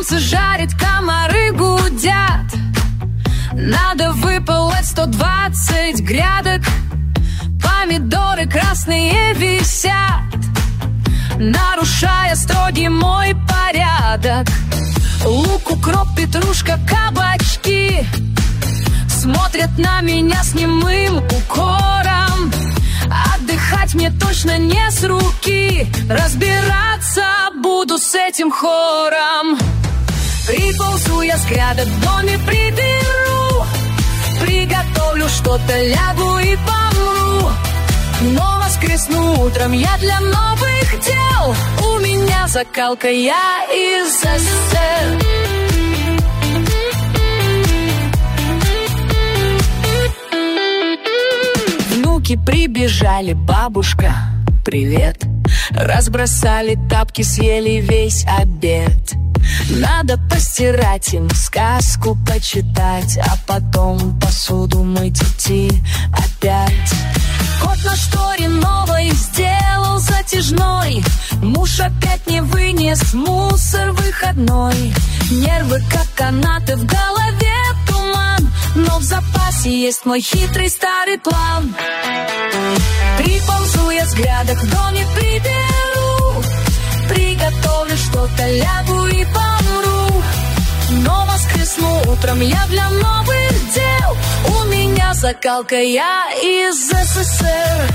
Солнце жарит, комары гудят. Надо выполоть 120 грядок. Помидоры красные висят, нарушая строгий мой порядок. Лук, укроп, петрушка, кабачки смотрят на меня с немым укором. Отдыхать мне точно не с руки, разбираться буду с этим хором. Приползу я с грядок, в доме приберу, приготовлю что-то, лягу и помру. Но воскресну утром я для новых дел. У меня закалка, я из СССР. Внуки прибежали, бабушка, привет. Разбросали тапки, съели весь обед. Надо постирать им, сказку почитать, а потом посуду мыть идти опять. Кот на шторе новой сделал затяжной. Муж опять не вынес мусор выходной. Нервы как канаты, в голове туман, но в запасе есть мой хитрый старый план. Приползу я с грядок, в доме приберу, приготовлю что-то, лягу и помру. Но воскресну утром я для новых дел. У меня закалка, я из СССР.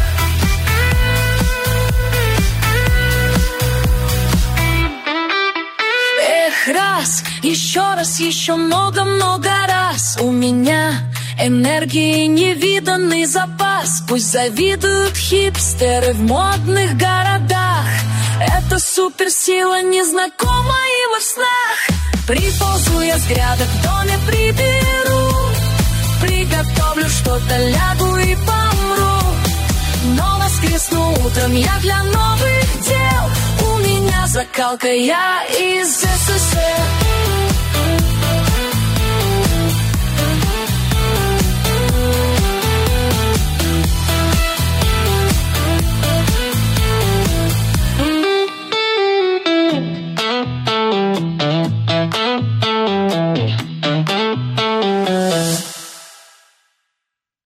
Эх, раз, еще много-много раз. У меня энергии невиданный запас. Пусть завидуют хипстеры в модных городах. Это суперсила, незнакомая во снах. Приползу я с грядок, в доме приберу, приготовлю что-то, лягу и помру. Но воскресну утром я для новых дел. У меня закалка, я из СССР.